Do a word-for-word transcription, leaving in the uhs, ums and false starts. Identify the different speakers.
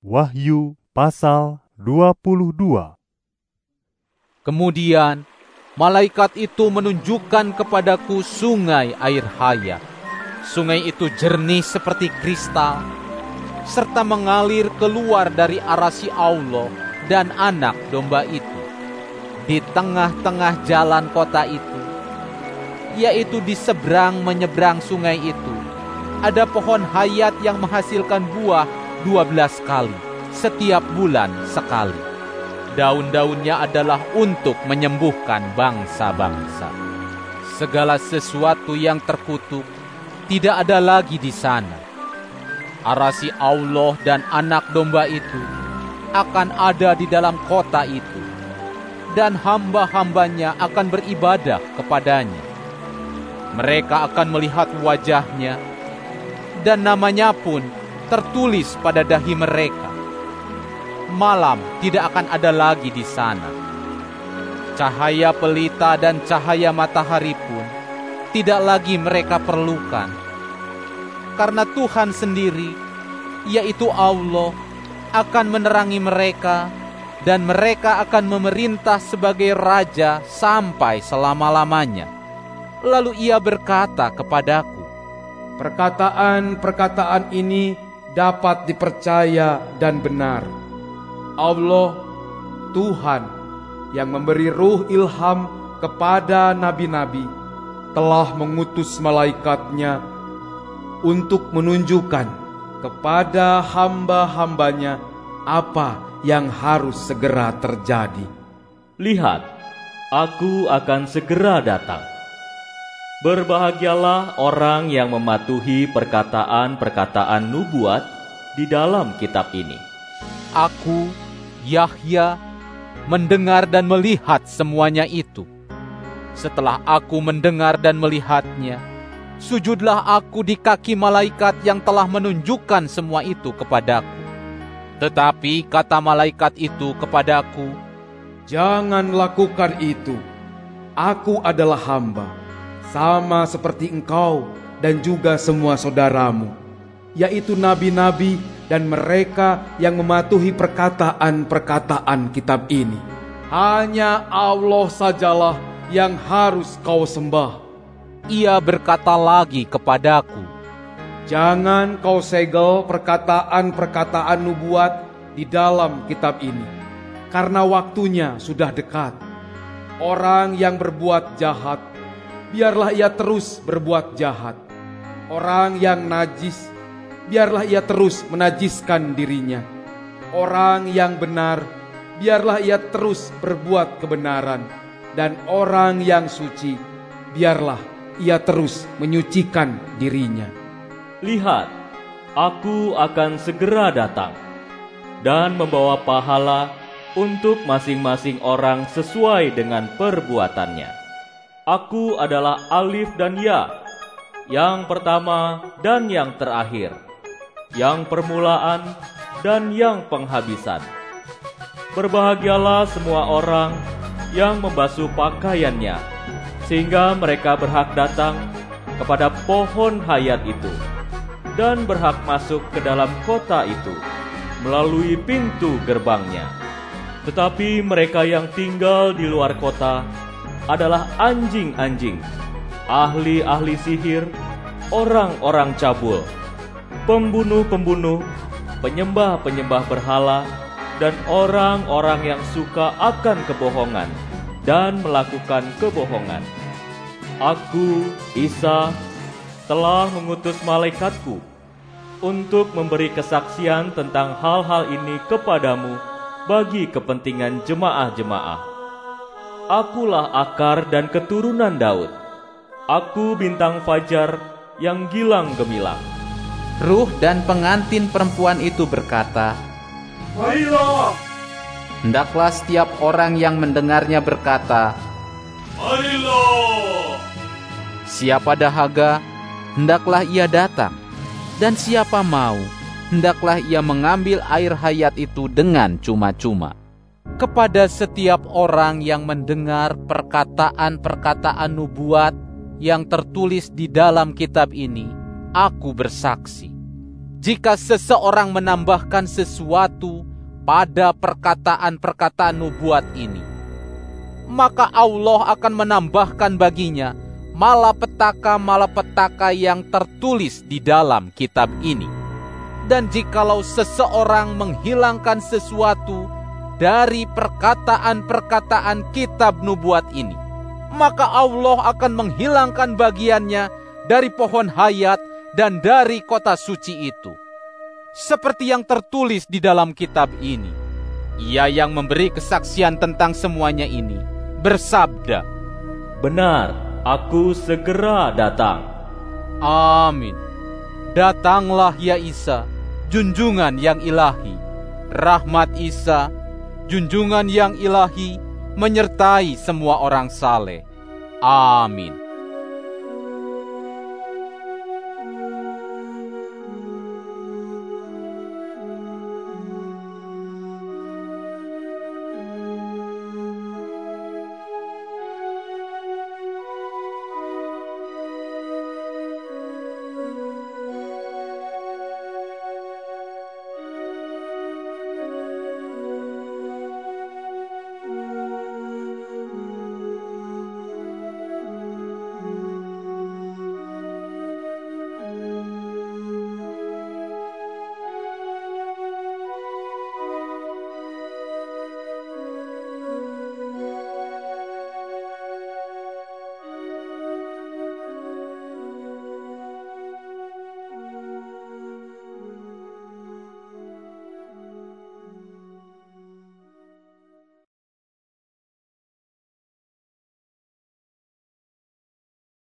Speaker 1: Wahyu pasal dua puluh dua.
Speaker 2: Kemudian malaikat itu menunjukkan kepadaku sungai air hayat. Sungai itu jernih seperti kristal, serta mengalir keluar dari arasi Allah dan anak domba itu. Di tengah-tengah jalan kota itu, yaitu di seberang menyeberang sungai itu, ada pohon hayat yang menghasilkan buah dua belas kali, setiap bulan sekali. Daun-daunnya adalah untuk menyembuhkan bangsa-bangsa. Segala sesuatu yang terkutuk tidak ada lagi di sana. Arasi Allah dan anak domba itu akan ada di dalam kota itu, dan hamba-hambanya akan beribadah kepadanya. Mereka akan melihat wajahnya, dan namanya pun tertulis pada dahi mereka. Malam tidak akan ada lagi di sana. Cahaya pelita dan cahaya matahari pun tidak lagi mereka perlukan. Karena Tuhan sendiri, yaitu Allah, akan menerangi mereka, dan mereka akan memerintah sebagai raja sampai selama-lamanya. Lalu ia berkata kepadaku,
Speaker 3: perkataan-perkataan ini dapat dipercaya dan benar. Allah, Tuhan, yang memberi ruh ilham kepada nabi-nabi, telah mengutus malaikatnya untuk menunjukkan kepada hamba-hambanya apa yang harus segera terjadi.
Speaker 4: Lihat, aku akan segera datang. Berbahagialah orang yang mematuhi perkataan-perkataan nubuat di dalam kitab ini.
Speaker 2: Aku, Yahya, mendengar dan melihat semuanya itu. Setelah aku mendengar dan melihatnya, sujudlah aku di kaki malaikat yang telah menunjukkan semua itu kepadaku. Tetapi kata malaikat itu kepadaku,
Speaker 3: jangan lakukan itu. Aku adalah hamba, sama seperti engkau dan juga semua saudaramu, yaitu nabi-nabi dan mereka yang mematuhi perkataan-perkataan kitab ini. Hanya Allah sajalah yang harus kau sembah.
Speaker 2: Ia berkata lagi kepadaku,
Speaker 3: jangan kau segel perkataan-perkataan nubuat di dalam kitab ini, karena waktunya sudah dekat. Orang yang berbuat jahat, biarlah ia terus berbuat jahat. Orang yang najis, biarlah ia terus menajiskan dirinya. Orang yang benar, biarlah ia terus berbuat kebenaran. Dan orang yang suci, biarlah ia terus menyucikan dirinya.
Speaker 4: Lihat, aku akan segera datang dan membawa pahala untuk masing-masing orang sesuai dengan perbuatannya. Aku adalah Alif dan Ya, yang pertama dan yang terakhir, yang permulaan dan yang penghabisan. Berbahagialah semua orang yang membasuh pakaiannya, sehingga mereka berhak datang kepada pohon hayat itu, dan berhak masuk ke dalam kota itu melalui pintu gerbangnya. Tetapi mereka yang tinggal di luar kota adalah anjing-anjing, ahli-ahli sihir, orang-orang cabul, pembunuh-pembunuh, penyembah-penyembah berhala, dan orang-orang yang suka akan kebohongan dan melakukan kebohongan. Aku, Isa, telah mengutus malaikatku untuk memberi kesaksian tentang hal-hal ini kepadamu bagi kepentingan jemaah-jemaah. Akulah akar dan keturunan Daud. Aku bintang fajar yang gilang gemilang.
Speaker 2: Ruh dan pengantin perempuan itu berkata,
Speaker 5: marilah.
Speaker 2: Hendaklah setiap orang yang mendengarnya berkata,
Speaker 5: marilah.
Speaker 2: Siapa dahaga, hendaklah ia datang, dan siapa mau, hendaklah ia mengambil air hayat itu dengan cuma-cuma. Kepada setiap orang yang mendengar perkataan-perkataan nubuat yang tertulis di dalam kitab ini, aku bersaksi. jika seseorang menambahkan sesuatu pada perkataan-perkataan nubuat ini, maka Allah akan menambahkan baginya malapetaka-malapetaka yang tertulis di dalam kitab ini. Dan jikalau seseorang menghilangkan sesuatu dari perkataan-perkataan kitab nubuat ini, maka Allah akan menghilangkan bagiannya dari pohon hayat dan dari kota suci itu. Seperti yang tertulis di dalam kitab ini, Ia yang memberi kesaksian tentang semuanya ini bersabda,
Speaker 4: "Benar, aku segera datang."
Speaker 2: Amin. Datanglah ya Isa, junjungan yang ilahi. Rahmat Isa, junjungan yang ilahi, menyertai semua orang saleh. Amin.